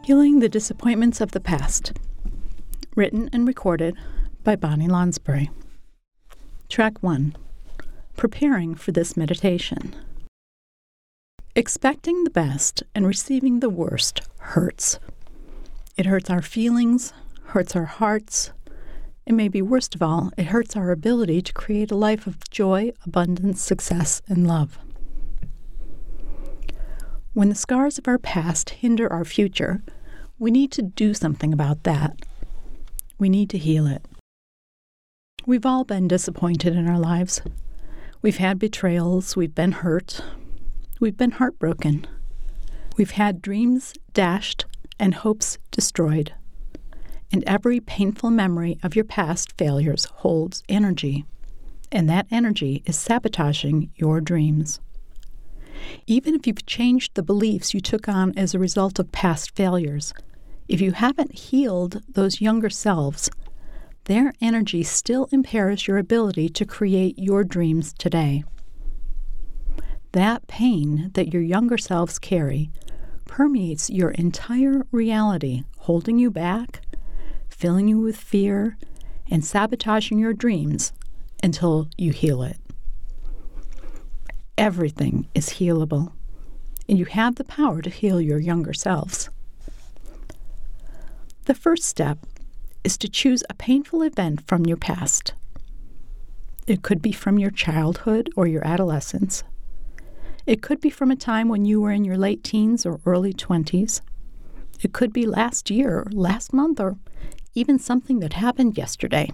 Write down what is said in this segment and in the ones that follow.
Healing the Disappointments of the Past. Written and recorded by Bonnie Lonsbury. Track 1. Preparing for this meditation. Expecting the best and receiving the worst hurts. It hurts our feelings, hurts our hearts, and maybe worst of all, it hurts our ability to create a life of joy, abundance, success, and love. When the scars of our past hinder our future, we need to do something about that. We need to heal it. We've all been disappointed in our lives. We've had betrayals, we've been hurt, we've been heartbroken. We've had dreams dashed and hopes destroyed. And every painful memory of your past failures holds energy, and that energy is sabotaging your dreams. Even if you've changed the beliefs you took on as a result of past failures, if you haven't healed those younger selves, their energy still impairs your ability to create your dreams today. That pain that your younger selves carry permeates your entire reality, holding you back, filling you with fear, and sabotaging your dreams until you heal it. Everything is healable, and you have the power to heal your younger selves. The first step is to choose a painful event from your past. It could be from your childhood or your adolescence. It could be from a time when you were in your late teens or early 20s. It could be last year, or last month, or even something that happened yesterday.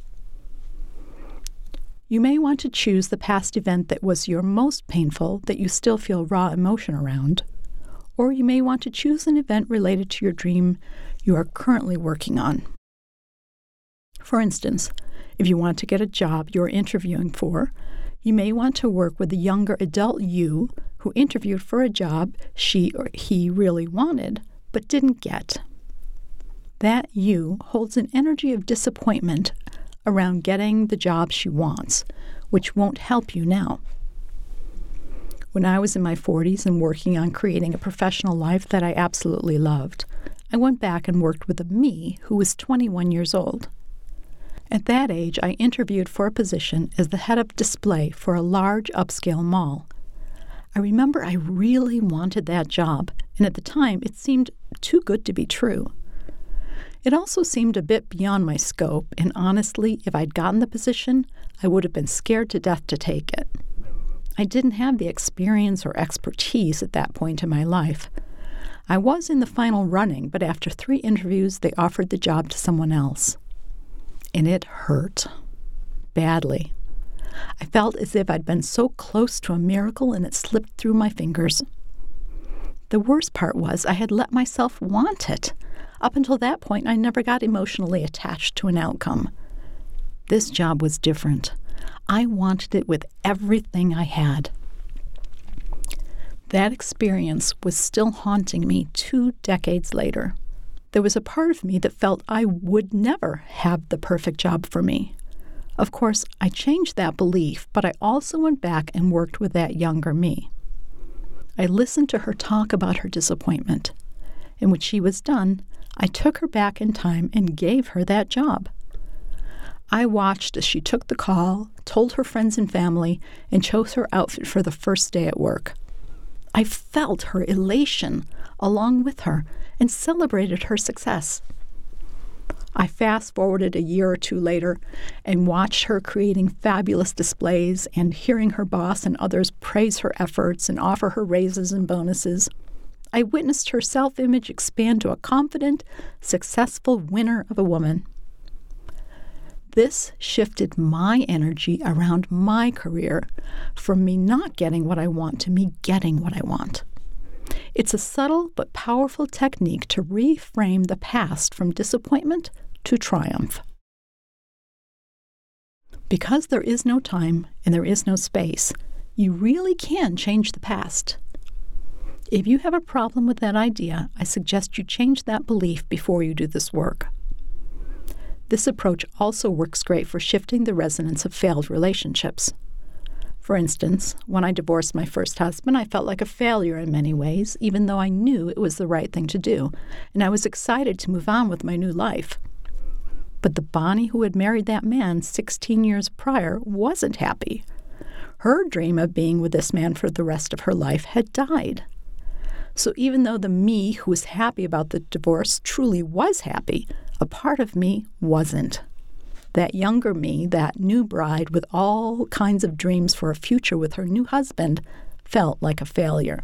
You may want to choose the past event that was your most painful, that you still feel raw emotion around, or you may want to choose an event related to your dream you are currently working on. For instance, if you want to get a job you're interviewing for, you may want to work with a younger adult you who interviewed for a job she or he really wanted but didn't get. That you holds an energy of disappointment around getting the job she wants, which won't help you now. When I was in my 40s and working on creating a professional life that I absolutely loved, I went back and worked with a me who was 21 years old. At that age, I interviewed for a position as the head of display for a large upscale mall. I remember I really wanted that job, and at the time it seemed too good to be true. It also seemed a bit beyond my scope, and honestly, if I'd gotten the position, I would have been scared to death to take it. I didn't have the experience or expertise at that point in my life. I was in the final running, but after 3 interviews, they offered the job to someone else. And it hurt. Badly. I felt as if I'd been so close to a miracle and it slipped through my fingers. The worst part was I had let myself want it. Up until that point, I never got emotionally attached to an outcome. This job was different. I wanted it with everything I had. That experience was still haunting me 2 decades later. There was a part of me that felt I would never have the perfect job for me. Of course, I changed that belief, but I also went back and worked with that younger me. I listened to her talk about her disappointment, and when she was done, I took her back in time and gave her that job. I watched as she took the call, told her friends and family, and chose her outfit for the first day at work. I felt her elation along with her and celebrated her success. I fast-forwarded a year or 2 later and watched her creating fabulous displays and hearing her boss and others praise her efforts and offer her raises and bonuses. I witnessed her self-image expand to a confident, successful winner of a woman. This shifted my energy around my career from me not getting what I want to me getting what I want. It's a subtle but powerful technique to reframe the past from disappointment to triumph. Because there is no time and there is no space, you really can change the past. If you have a problem with that idea, I suggest you change that belief before you do this work. This approach also works great for shifting the resonance of failed relationships. For instance, when I divorced my first husband, I felt like a failure in many ways, even though I knew it was the right thing to do, and I was excited to move on with my new life. But the Bonnie who had married that man 16 years prior wasn't happy. Her dream of being with this man for the rest of her life had died. So even though the me who was happy about the divorce truly was happy, a part of me wasn't. That younger me, that new bride with all kinds of dreams for a future with her new husband, felt like a failure.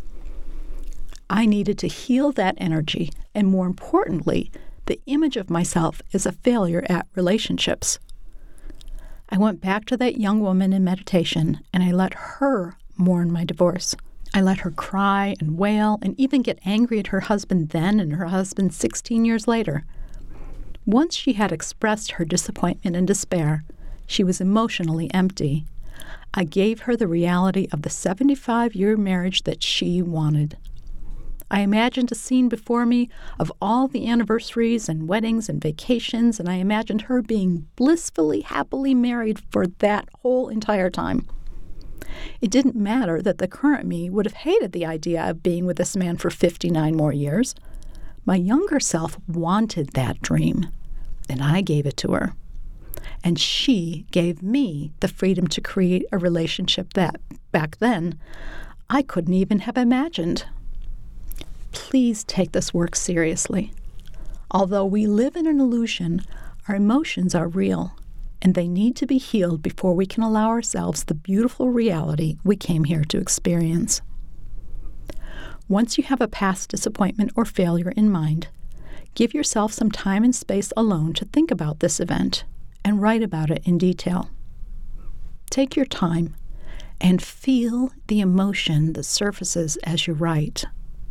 I needed to heal that energy, and more importantly, the image of myself as a failure at relationships. I went back to that young woman in meditation, and I let her mourn my divorce. I let her cry and wail and even get angry at her husband then and her husband 16 years later. Once she had expressed her disappointment and despair, she was emotionally empty. I gave her the reality of the 75-year marriage that she wanted. I imagined a scene before me of all the anniversaries and weddings and vacations, and I imagined her being blissfully, happily married for that whole entire time. It didn't matter that the current me would have hated the idea of being with this man for 59 more years. My younger self wanted that dream, and I gave it to her. And she gave me the freedom to create a relationship that, back then, I couldn't even have imagined. Please take this work seriously. Although we live in an illusion, our emotions are real, and they need to be healed before we can allow ourselves the beautiful reality we came here to experience. Once you have a past disappointment or failure in mind, give yourself some time and space alone to think about this event and write about it in detail. Take your time and feel the emotion that surfaces as you write.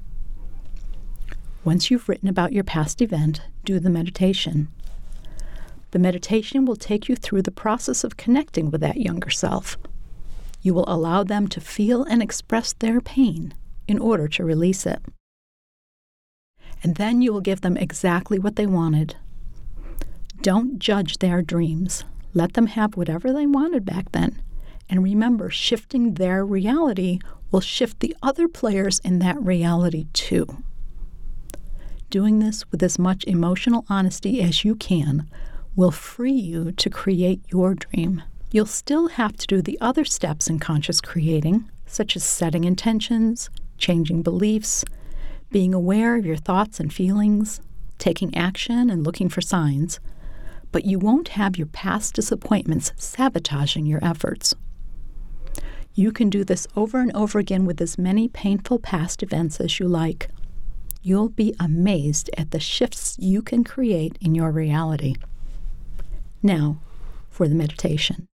Once you've written about your past event, do the meditation. The meditation will take you through the process of connecting with that younger self. You will allow them to feel and express their pain in order to release it. And then you will give them exactly what they wanted. Don't judge their dreams. Let them have whatever they wanted back then. And remember, shifting their reality will shift the other players in that reality too. Doing this with as much emotional honesty as you can will free you to create your dream. You'll still have to do the other steps in conscious creating, such as setting intentions, changing beliefs, being aware of your thoughts and feelings, taking action and looking for signs, but you won't have your past disappointments sabotaging your efforts. You can do this over and over again with as many painful past events as you like. You'll be amazed at the shifts you can create in your reality. Now, for the meditation.